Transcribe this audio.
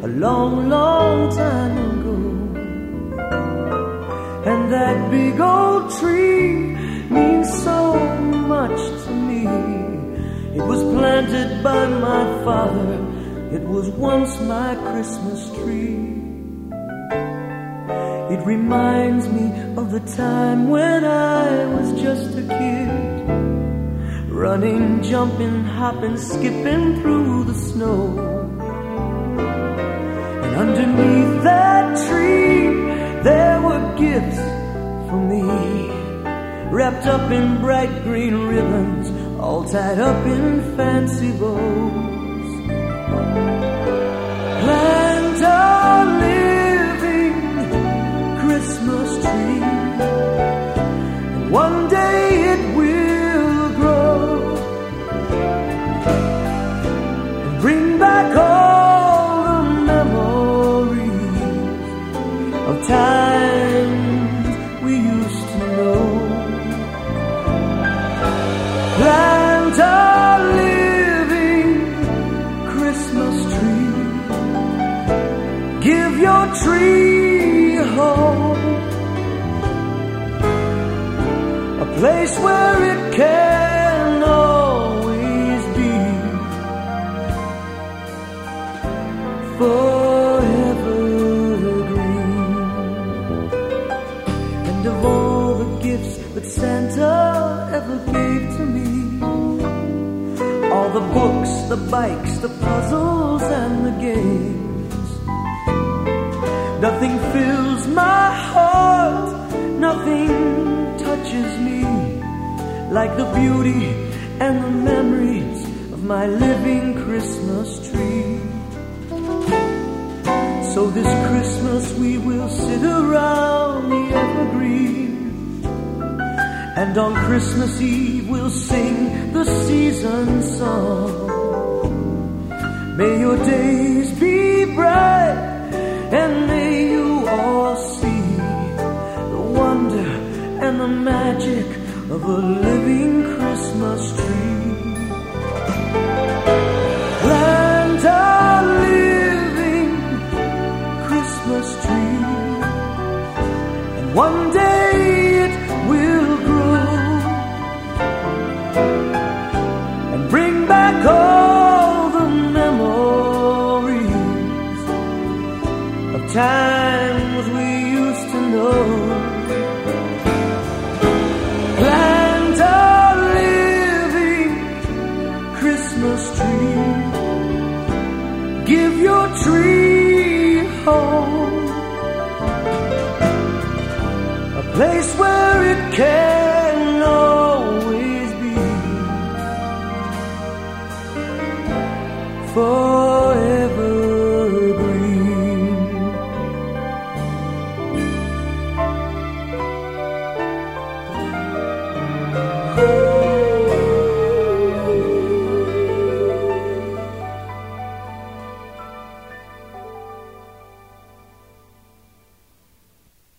a long, long time ago. And that big old tree means so much to me. It was planted by my father. It was once my Christmas tree. It reminds me of the time when I was just a kid, running, jumping, hopping, skipping through the snow. And underneath that tree there were gifts for me, wrapped up in bright green ribbons, all tied up in fancy bows. Plant a living Christmas tree, and one day it will grow and bring back all the memories of times we used to know. Plant a living Christmas tree, give your tree a home, a place where it can always be, forever green. And of all the gifts that Santa ever gave to me, all the books, the bikes, the puzzles and the games, nothing fills my heart, nothing touches me like the beauty and the memories of my living Christmas tree. So this Christmas we will sit around the evergreen, and on Christmas Eve we'll sing the season song. May your days be bright, and may you all see the wonder and the magic of a living Christmas tree. Plant a living Christmas tree, and one day it will grow and bring back all the memories of times we used to know.